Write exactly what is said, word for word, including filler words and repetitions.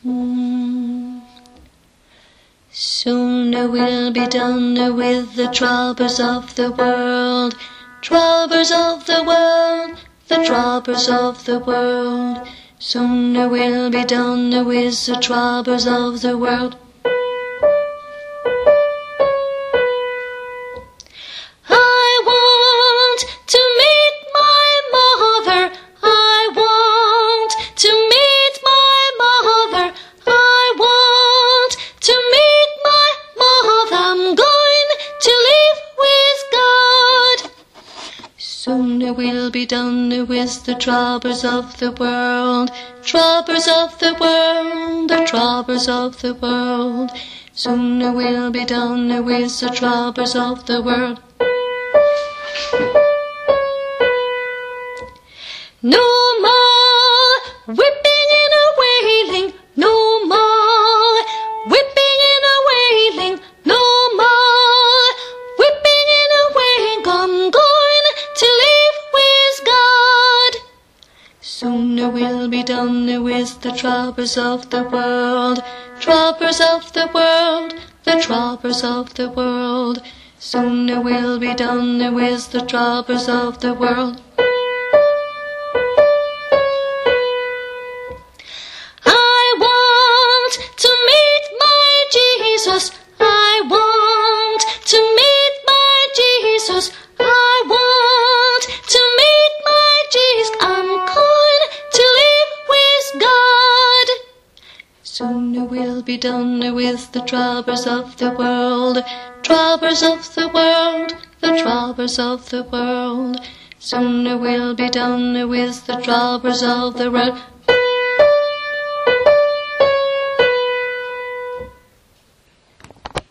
Mm. Soon I will be done with the troubles of the world, troubles of the world, the troubles of the world. Soon I will be done with the troubles of the world. I want to meet my mother. I want to meet my mother. I want to meet my mother. I'm going to live with God. Soon I will be done with the troubles of the world, troubles of the world, the troubles of the world. Soon I will be done with the troubles of the world. No more whipping and a wailing, no more whipping and a wailing, no more whipping and a wailing. I'm going to live with God. Soon I will be done with the troubles of the world, troubles of the world, the troubles of the world. Soon I will be done with the troubles of the world. I want to meet my Jesus. I want to meet my Jesus. I want to meet my Jesus. I'm going to live with God. Soon I will be done with the troubles of the world, troubles of the world, the troubles of the world. Soon I will be done with the troubles of the world.